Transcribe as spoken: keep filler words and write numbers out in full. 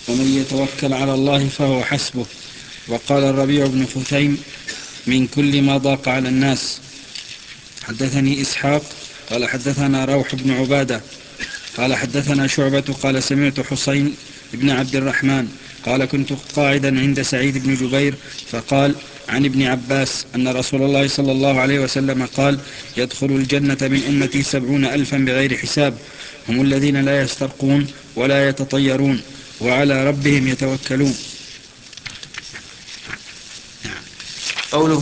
ومن يتوكل على الله فهو حسبه. وقال الربيع بن خثيم: من كل ما ضاق على الناس. حدثني إسحاق قال حدثنا روح بن عبادة قال حدثنا شعبة قال سمعت حسين بن عبد الرحمن قال كنت قاعدا عند سعيد بن جبير فقال عن ابن عباس أن رسول الله صلى الله عليه وسلم قال: يدخل الجنة من أمتي سبعون ألفا بغير حساب، هم الذين لا يسترقون ولا يتطيرون وعلى ربهم يتوكلون. قوله